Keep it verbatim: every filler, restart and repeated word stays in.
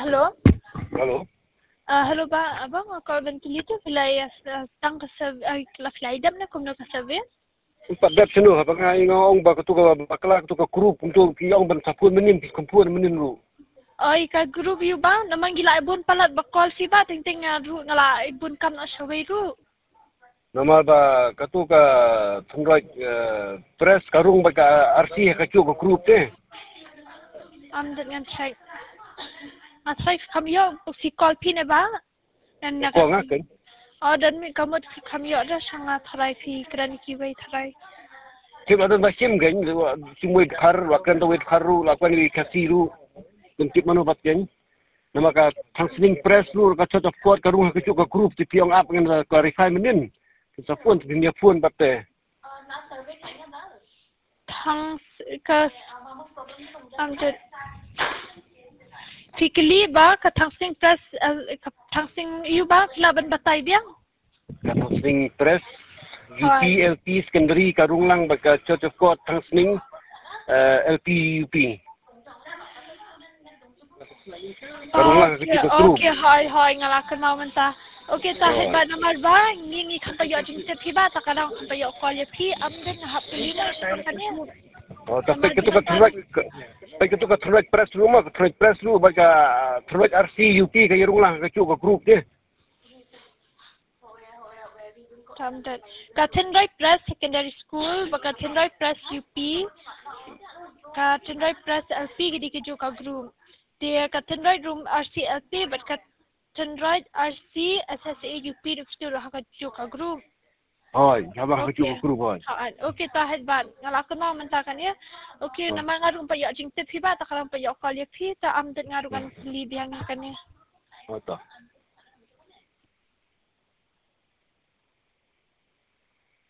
halo. Halo. Ah, halo ba, abang ako bentili tu filay tang kasab ay filay dam na kumno kasabin. Empat dat seno apa ngai ngong ba tu ka bakla tu ka group untuk yang ban sapun menin kumpuan menin ru. Ay ka group yu ba namang gila ibun palat bakol si ba ting ting ru ngala ibun kam na shaway ru. Nama ba katu ka tungrai press karung ba ka R C ka chu ka group te. Am dengan check. At say kam yo si call pin ba. Dan Ko ngaken. Oh dan mi kamu si kam yo da sanga tharai si kran ki bai tharai. Tim ada ba sim gen simui khar wakan to wet kharu lakuan wi kasiru. Tentip manu bat gen. Nama ka transning press lu ka chot of court karung ka chu ka group ti piong up ngan clarify menin. Sa phone ti dia phone bat te. Thang ka am de Fikli ba ka thangsing press ka thangsing yu ba laban batay biang. Ka transning press U P L P secondary karung lang ba ka chot of court transning L P U P. Karung lang ka chu ka group. Okay, hoy hoy ngalakan mau menta. Okay, tahit ba namar ba ngingi kapayo jing se piba takarang kapayo kolye pi amden hap lima sakanya. Oh, tapi ketu ka truck pai ketu ka truck press lu ma truck press lu ba ka truck R C U P ka yarung lang ka chu ka group de. Tamdet. Ka Tendrai Press Secondary School baka Tendrai Press U P ka Tendrai Press L P gidi ke ka group. Dia ka Tendrai Room R C L P but ka Tendrai R C S S A U P duk stu ka ka group. Hoy, haba ka chu ka group hoy. Okay, tahit ba ngalakan mau mentakan ya. Okay, nama ngarung pa ya jing te piba takarang pa ya kolye pi ta amdet ngarungan libiang kan ya. Oh, ta.